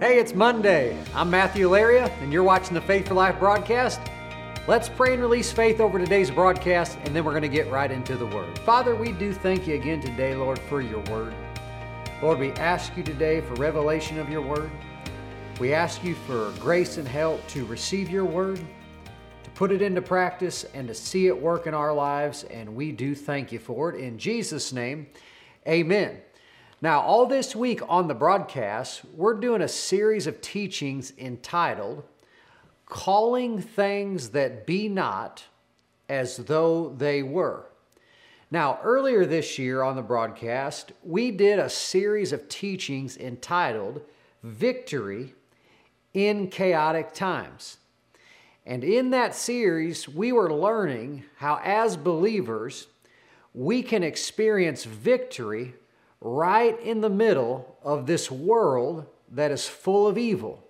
Hey, it's Monday. I'm Matthew Laria, and you're watching the Faith for Life broadcast. Let's pray and release faith over today's broadcast, and then we're going to get right into the Word. Father, we do thank you again today, Lord, for your Word. Lord, we ask you today for revelation of your Word. We ask you for grace and help to receive your Word, to put it into practice, and to see it work in our lives, and we do thank you for it. In Jesus' name, amen. Now, all this week on the broadcast, we're doing a series of teachings entitled, Calling Things That Be Not As Though They Were. Now, earlier this year on the broadcast, we did a series of teachings entitled, Victory in Chaotic Times. And in that series, we were learning how as believers, we can experience victory right in the middle of this world that is full of evil,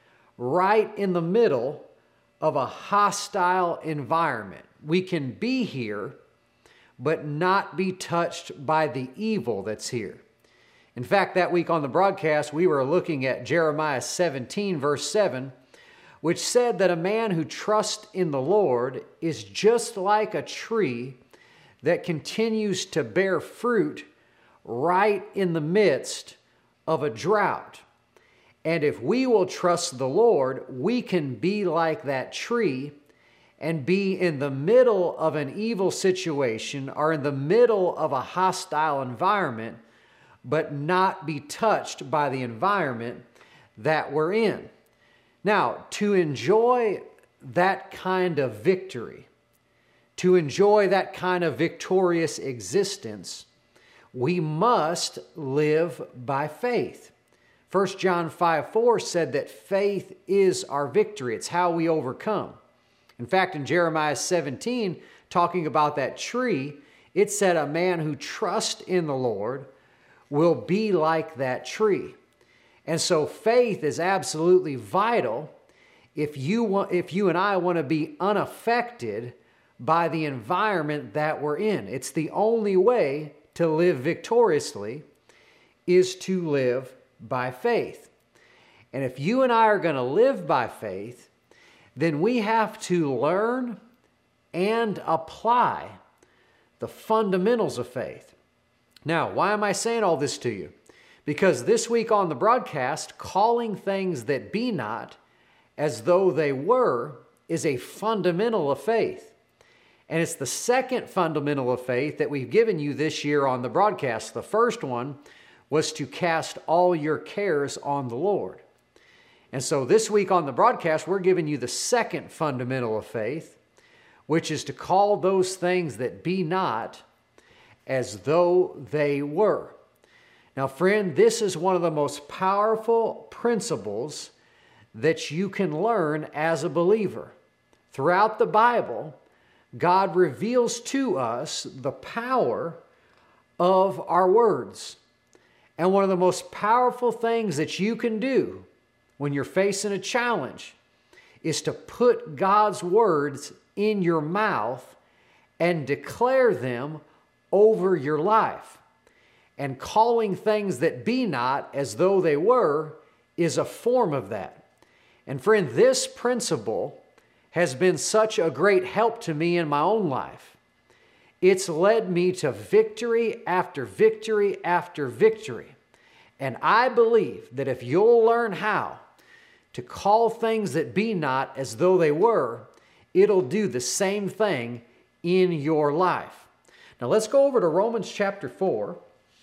right in the middle of a hostile environment. We can be here, but not be touched by the evil that's here. In fact, that week on the broadcast, we were looking at Jeremiah 17, verse 7, which said that a man who trusts in the Lord is just like a tree that continues to bear fruit right in the midst of a drought. And if we will trust the Lord, we can be like that tree and be in the middle of an evil situation or in the middle of a hostile environment, but not be touched by the environment that we're in. Now, to enjoy that kind of victory, to enjoy that kind of victorious existence, we must live by faith. 1 John 5:4 said that faith is our victory. It's how we overcome. In fact, in Jeremiah 17, talking about that tree, it said a man who trusts in the Lord will be like that tree. And so faith is absolutely vital if you and I want to be unaffected by the environment that we're in. It's the only way to live victoriously is to live by faith. And if you and I are going to live by faith, then we have to learn and apply the fundamentals of faith. Now, why am I saying all this to you? Because this week on the broadcast, calling things that be not as though they were is a fundamental of faith. And it's the second fundamental of faith that we've given you this year on the broadcast. The first one was to cast all your cares on the Lord. And so this week on the broadcast, we're giving you the second fundamental of faith, which is to call those things that be not as though they were. Now, friend, this is one of the most powerful principles that you can learn as a believer. Throughout the Bible, God reveals to us the power of our words. And one of the most powerful things that you can do when you're facing a challenge is to put God's words in your mouth and declare them over your life. And calling things that be not as though they were is a form of that. And friend, this principle has been such a great help to me in my own life. It's led me to victory after victory after victory. And I believe that if you'll learn how to call things that be not as though they were, it'll do the same thing in your life. Now let's go over to Romans chapter 4,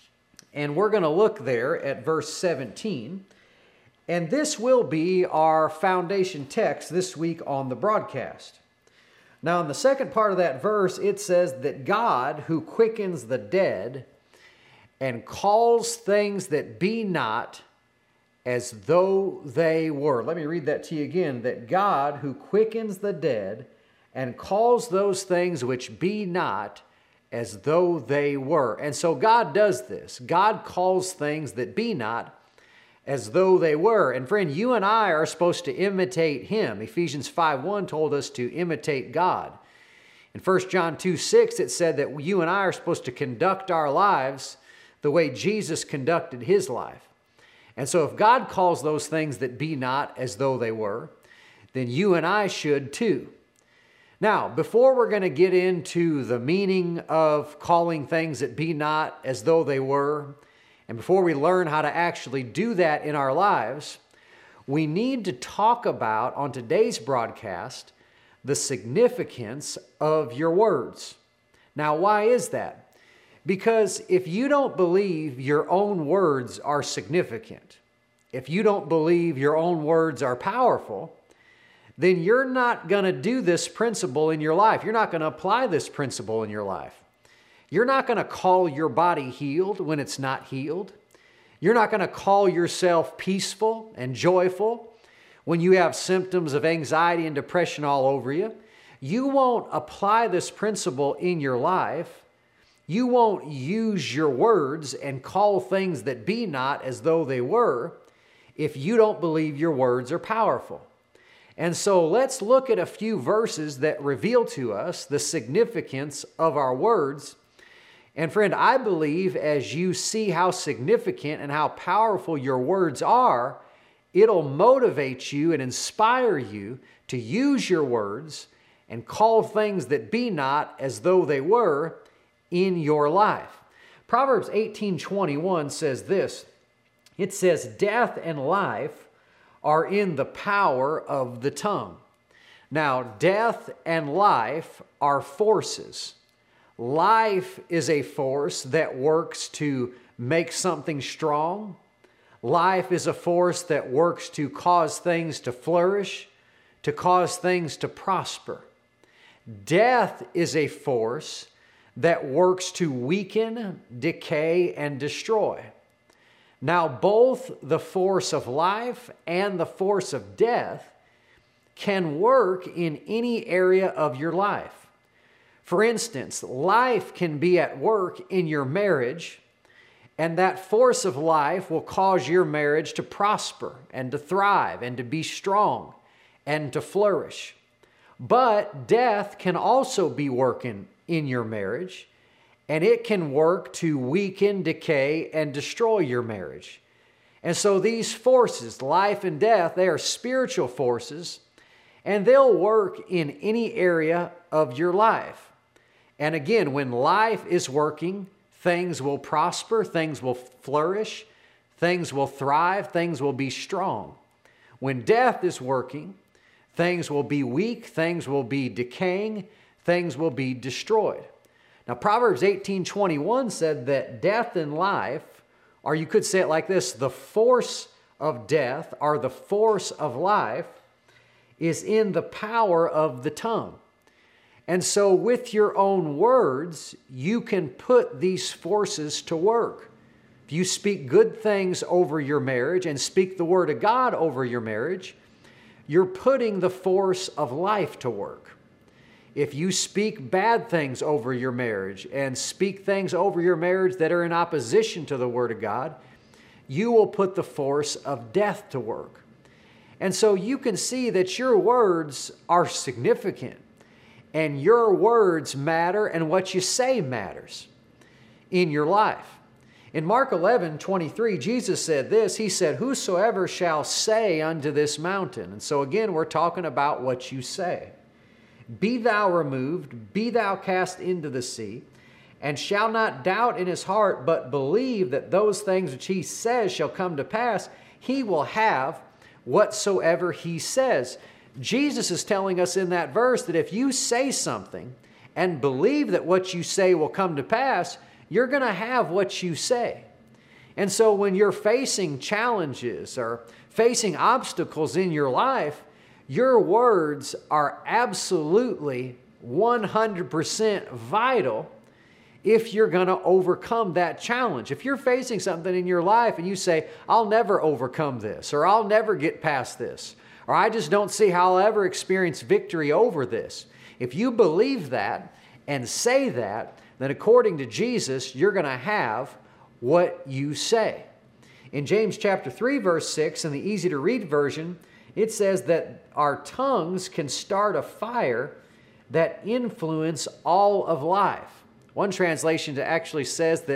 and we're going to look there at verse 17. And this will be our foundation text this week on the broadcast. Now, in the second part of that verse, it says that God, who quickens the dead and calls things that be not as though they were. Let me read that to you again. That God, who quickens the dead and calls those things which be not as though they were. And so God does this. God calls things that be not as though they were. And friend, you and I are supposed to imitate Him. Ephesians 5:1 told us to imitate God. In 1 John 2:6, it said that you and I are supposed to conduct our lives the way Jesus conducted His life. And so if God calls those things that be not as though they were, then you and I should too. Now, before we're going to get into the meaning of calling things that be not as though they were, and before we learn how to actually do that in our lives, we need to talk about, on today's broadcast, the significance of your words. Now, why is that? Because if you don't believe your own words are significant, if you don't believe your own words are powerful, then you're not going to do this principle in your life. You're not going to apply this principle in your life. You're not going to call your body healed when it's not healed. You're not going to call yourself peaceful and joyful when you have symptoms of anxiety and depression all over you. You won't apply this principle in your life. You won't use your words and call things that be not as though they were if you don't believe your words are powerful. And so let's look at a few verses that reveal to us the significance of our words. And friend, I believe as you see how significant and how powerful your words are, it'll motivate you and inspire you to use your words and call things that be not as though they were in your life. Proverbs 18:21 says this. It says, "Death and life are in the power of the tongue." Now, death and life are forces. Life is a force that works to make something strong. Life is a force that works to cause things to flourish, to cause things to prosper. Death is a force that works to weaken, decay, and destroy. Now, both the force of life and the force of death can work in any area of your life. For instance, life can be at work in your marriage, and that force of life will cause your marriage to prosper and to thrive and to be strong and to flourish. But death can also be working in your marriage, and it can work to weaken, decay, and destroy your marriage. And so these forces, life and death, they are spiritual forces, and they'll work in any area of your life. And again, when life is working, things will prosper, things will flourish, things will thrive, things will be strong. When death is working, things will be weak, things will be decaying, things will be destroyed. Now, Proverbs 18:21 said that death and life, or you could say it like this, the force of death or the force of life is in the power of the tongue. And so with your own words, you can put these forces to work. If you speak good things over your marriage and speak the word of God over your marriage, you're putting the force of life to work. If you speak bad things over your marriage and speak things over your marriage that are in opposition to the Word of God, you will put the force of death to work. And so you can see that your words are significant, and your words matter, and what you say matters in your life. In Mark 11:23, Jesus said this. He said, "Whosoever shall say unto this mountain," and so again, we're talking about what you say. "Be thou removed, be thou cast into the sea, and shall not doubt in his heart, but believe that those things which he says shall come to pass, he will have whatsoever he says." Jesus is telling us in that verse that if you say something and believe that what you say will come to pass, you're going to have what you say. And so when you're facing challenges or facing obstacles in your life, your words are absolutely 100% vital if you're going to overcome that challenge. If you're facing something in your life and you say, "I'll never overcome this," or "I'll never get past this," or "I just don't see how I'll ever experience victory over this," if you believe that and say that, then according to Jesus, you're going to have what you say. In James chapter 3, verse 6, in the easy to read version, it says that our tongues can start a fire that influence all of life. One translation actually says that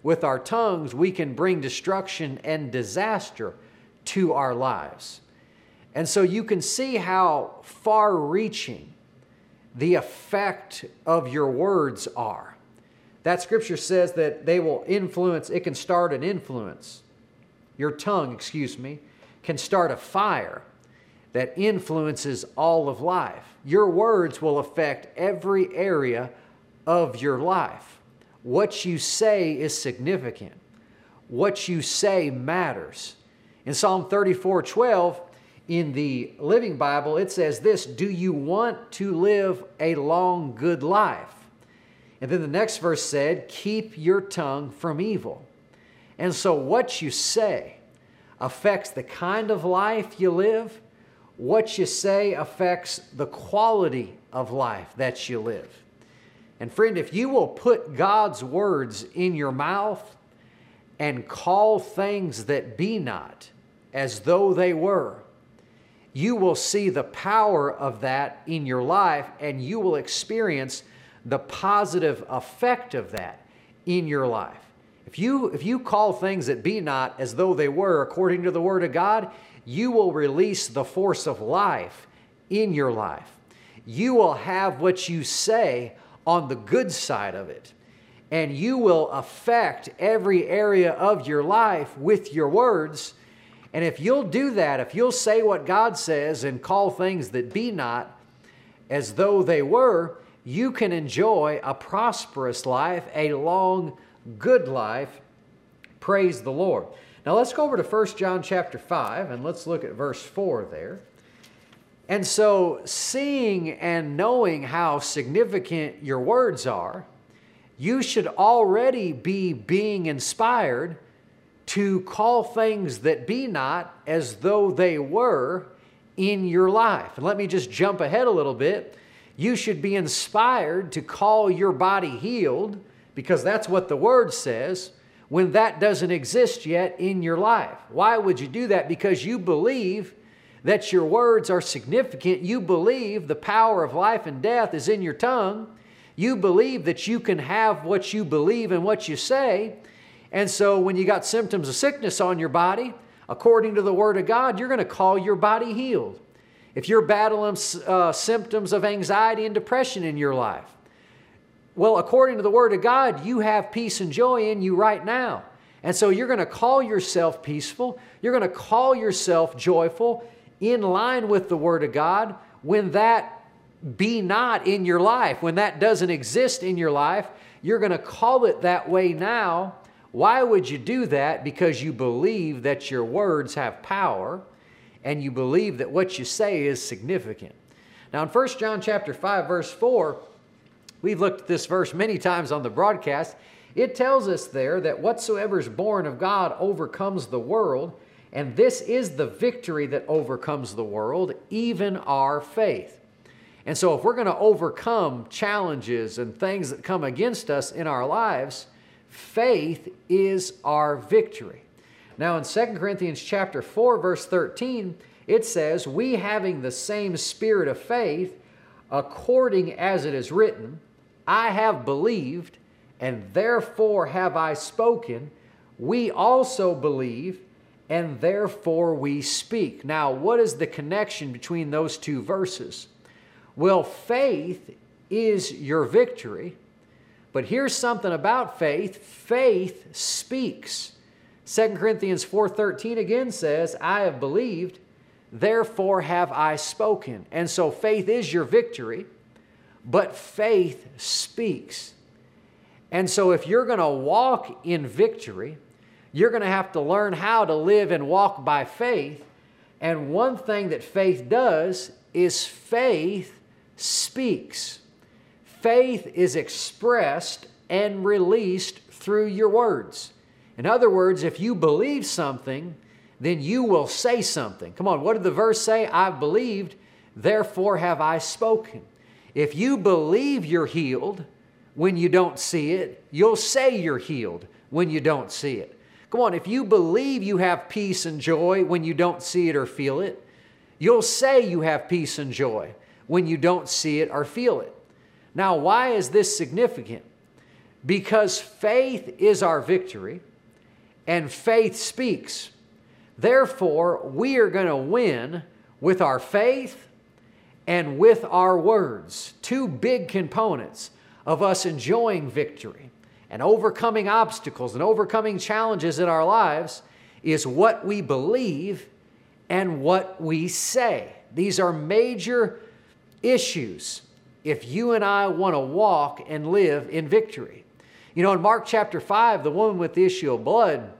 with our tongues, we can bring destruction and disaster to our lives. And so you can see how far-reaching the effect of your words are. That scripture says that they will influence, it can start an influence. Your tongue, can start a fire that influences all of life. Your words will affect every area of your life. What you say is significant. What you say matters. In Psalm 34:12, in the Living Bible, it says this, do you want to live a long, good life? And then the next verse said, keep your tongue from evil. And so what you say affects the kind of life you live. What you say affects the quality of life that you live. And friend, if you will put God's words in your mouth and call things that be not as though they were, you will see the power of that in your life, and you will experience the positive effect of that in your life. If you call things that be not as though they were according to the Word of God, you will release the force of life in your life. You will have what you say on the good side of it, and you will affect every area of your life with your words. And if you'll do that, if you'll say what God says and call things that be not as though they were, you can enjoy a prosperous life, a long, good life. Praise the Lord. Now let's go over to 1 John chapter 5 and let's look at verse 4 there. And so, seeing and knowing how significant your words are, you should already be being inspired to call things that be not as though they were in your life. And let me just jump ahead a little bit. You should be inspired to call your body healed, because that's what the Word says, when that doesn't exist yet in your life. Why would you do that? Because you believe that your words are significant. You believe the power of life and death is in your tongue. You believe that you can have what you believe and what you say. And so when you got symptoms of sickness on your body, according to the Word of God, you're going to call your body healed. If you're battling symptoms of anxiety and depression in your life, well, according to the Word of God, you have peace and joy in you right now. And so you're going to call yourself peaceful. You're going to call yourself joyful in line with the Word of God. When that be not in your life, when that doesn't exist in your life, you're going to call it that way now. Why would you do that? Because you believe that your words have power, and you believe that what you say is significant. Now in 1 John chapter 5, verse 4, we've looked at this verse many times on the broadcast. It tells us there that whatsoever is born of God overcomes the world, and this is the victory that overcomes the world, even our faith. And so if we're going to overcome challenges and things that come against us in our lives, faith is our victory. Now in 2 Corinthians chapter 4, verse 13, it says, we having the same spirit of faith, according as it is written, I have believed, and therefore have I spoken. We also believe, and therefore we speak. Now, what is the connection between those two verses? Well, faith is your victory, but here's something about faith. Faith speaks. 2 Corinthians 4:13 again says, I have believed, therefore have I spoken. And so faith is your victory, but faith speaks. And so if you're going to walk in victory, you're going to have to learn how to live and walk by faith. And one thing that faith does is faith speaks. Faith is expressed and released through your words. In other words, if you believe something, then you will say something. Come on, what did the verse say? I've believed, therefore have I spoken. If you believe you're healed when you don't see it, you'll say you're healed when you don't see it. Come on, if you believe you have peace and joy when you don't see it or feel it, you'll say you have peace and joy when you don't see it or feel it. Now, why is this significant? because faith is our victory and faith speaks. Therefore, we are going to win with our faith and with our words. Two big components of us enjoying victory and overcoming obstacles and overcoming challenges in our lives is what we believe and what we say. These are major issues if you and I want to walk and live in victory. You know, in Mark chapter 5, the woman with the issue of blood,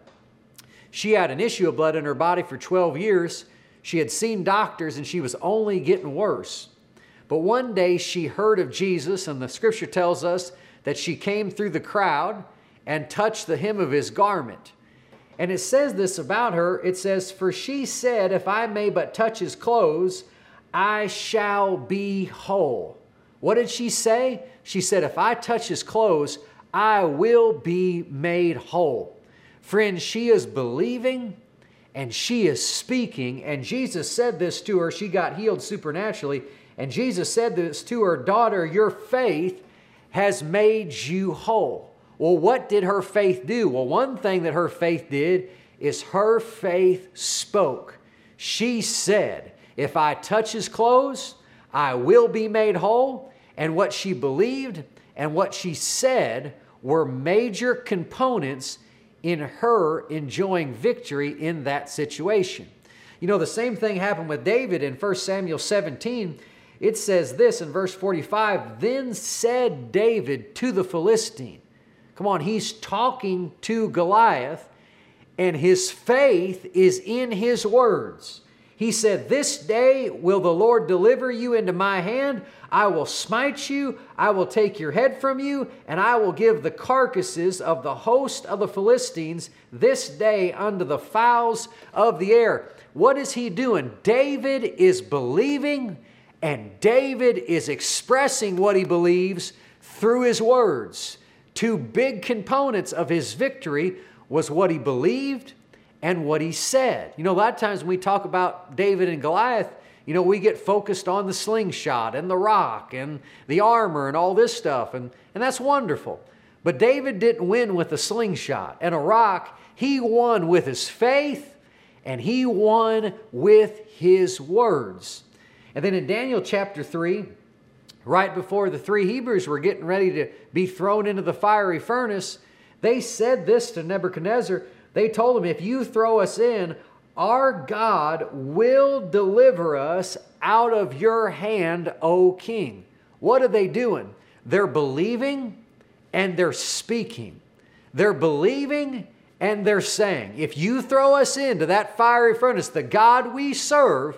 she had an issue of blood in her body for 12 years. She had seen doctors and she was only getting worse. But one day she heard of Jesus, and the scripture tells us that she came through the crowd and touched the hem of his garment. And it says this about her. It says, "For she said, if I may but touch his clothes, I shall be whole." What did she say? She said, if I touch his clothes, I will be made whole. Friends, she is believing and she is speaking. And Jesus said this to her. She got healed supernaturally. And Jesus said this to her, "Daughter, your faith has made you whole." Well, what did her faith do? Well, one thing that her faith did is her faith spoke. She said, if I touch his clothes, I will be made whole. And what she believed and what she said were major components in her enjoying victory in that situation. You know, the same thing happened with David in 1 Samuel 17. It says this in verse 45, "Then said David to the Philistine." Come on, he's talking to Goliath, and his faith is in his words. He said, "This day will the Lord deliver you into my hand. I will smite you. I will take your head from you, and I will give the carcasses of the host of the Philistines this day unto the fowls of the air." What is he doing? David is believing, and David is expressing what he believes through his words. Two big components of his victory was what he believed and what he said. You know, a lot of times when we talk about David and Goliath, you know, we get focused on the slingshot and the rock and the armor and all this stuff, and that's wonderful. But David didn't win with a slingshot and a rock. He won with his faith, and he won with his words. And then in Daniel chapter 3, right before the three Hebrews were getting ready to be thrown into the fiery furnace, they said this to Nebuchadnezzar. They told him, if you throw us in, our God will deliver us out of your hand, O king. What are they doing? They're believing and they're speaking. They're believing and they're saying, if you throw us into that fiery furnace, the God we serve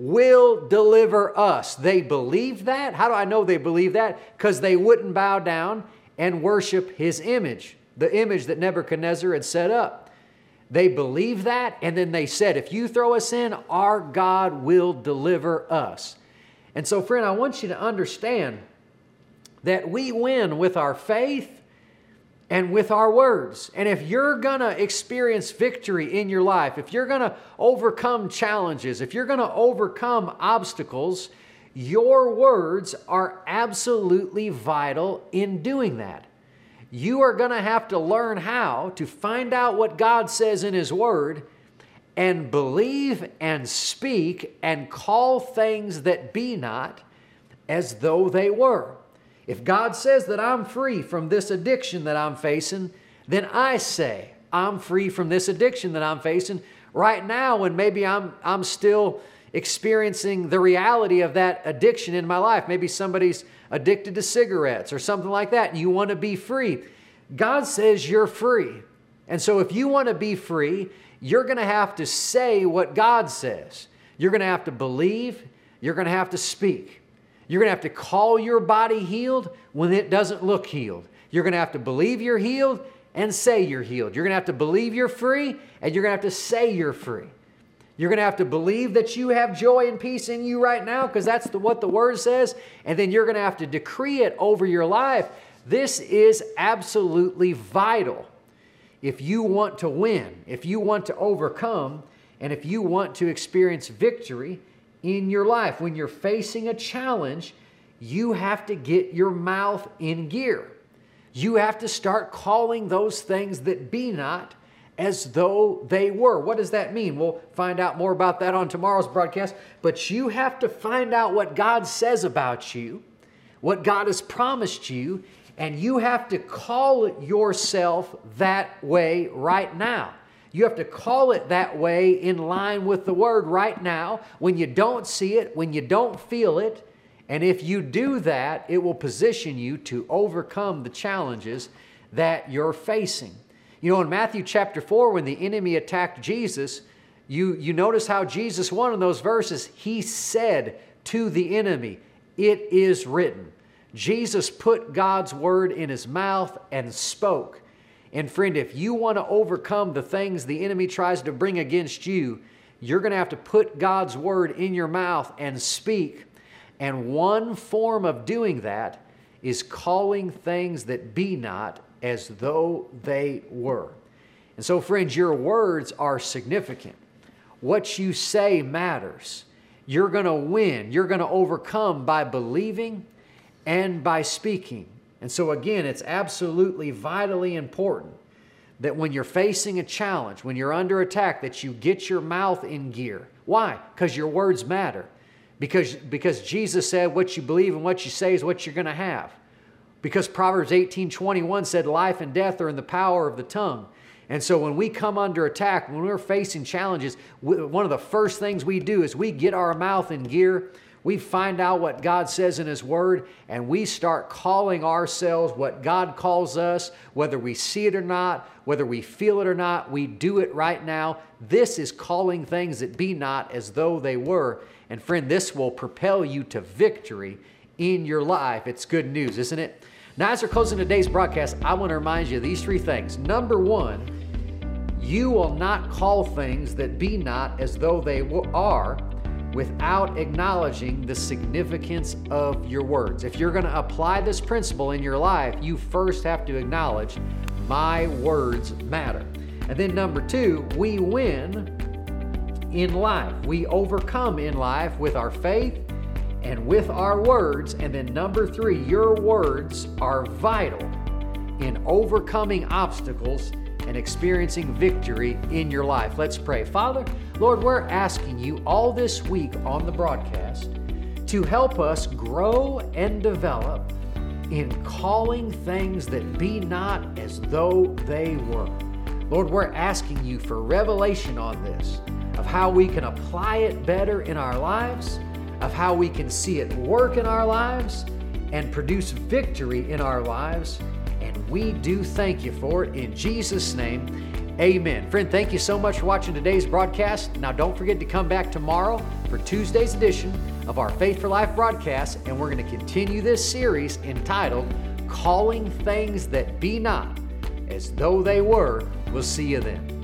will deliver us. They believed that. How do I know they believed that? Because they wouldn't bow down and worship his image, the image that Nebuchadnezzar had set up. They believed that, and then they said, if you throw us in, our God will deliver us. And so, friend, I want you to understand that we win with our faith and with our words. And if you're going to experience victory in your life, if you're going to overcome challenges, if you're going to overcome obstacles, your words are absolutely vital in doing that. You are going to have to learn how to find out what God says in His Word and believe and speak and call things that be not as though they were. If God says that I'm free from this addiction that I'm facing, then I say I'm free from this addiction that I'm facing right now, when maybe I'm still experiencing the reality of that addiction in my life. Maybe somebody's addicted to cigarettes or something like that, and you want to be free. God says you're free. And so if you want to be free, you're going to have to say what God says. You're going to have to believe. You're going to have to speak. You're going to have to call your body healed when it doesn't look healed. You're going to have to believe you're healed and say you're healed. You're going to have to believe you're free, and you're going to have to say you're free. You're going to have to believe that you have joy and peace in you right now, because that's what the Word says. And then you're going to have to decree it over your life. This is absolutely vital if you want to win, if you want to overcome, and if you want to experience victory in your life. When you're facing a challenge, you have to get your mouth in gear. You have to start calling those things that be not as though they were. What does that mean? We'll find out more about that on tomorrow's broadcast. But you have to find out what God says about you, what God has promised you, and you have to call it yourself that way right now. You have to call it that way in line with the Word right now when you don't see it, when you don't feel it. And if you do that, it will position you to overcome the challenges that you're facing. You know, in Matthew chapter 4, when the enemy attacked Jesus, you notice how Jesus, one of those verses, he said to the enemy, "It is written." Jesus put God's word in his mouth and spoke. And friend, if you want to overcome the things the enemy tries to bring against you, you're going to have to put God's word in your mouth and speak. And one form of doing that is calling things that be not as though they were. And so, friends, your words are significant. What you say matters. You're going to win. You're going to overcome by believing and by speaking. And so, again, it's absolutely vitally important that when you're facing a challenge, when you're under attack, that you get your mouth in gear. Why? Because your words matter. Because Jesus said what you believe and what you say is what you're going to have. Because Proverbs 18:21 said life and death are in the power of the tongue. And so when we come under attack, when we're facing challenges, one of the first things we do is we get our mouth in gear. We find out what God says in His Word, and we start calling ourselves what God calls us, whether we see it or not, whether we feel it or not. We do it right now. This is calling things that be not as though they were. And friend, this will propel you to victory in your life. It's good news, isn't it? Now, as we're closing today's broadcast, I want to remind you of these three things. Number one, you will not call things that be not as though they are without acknowledging the significance of your words. If you're going to apply this principle in your life, you first have to acknowledge my words matter. And then number two, we win in life. We overcome in life with our faith and with our words. And then number three, your words are vital in overcoming obstacles and experiencing victory in your life. Let's pray. Father, Lord, we're asking you all this week on the broadcast to help us grow and develop in calling things that be not as though they were. Lord, we're asking you for revelation on this, of how we can apply it better in our lives, of how we can see it work in our lives and produce victory in our lives. And we do thank you for it in Jesus' name. Amen. Friend, thank you so much for watching today's broadcast. Now, don't forget to come back tomorrow for Tuesday's edition of our Faith for Life broadcast, and we're going to continue this series entitled Calling Things That Be Not as Though They Were. We'll see you then.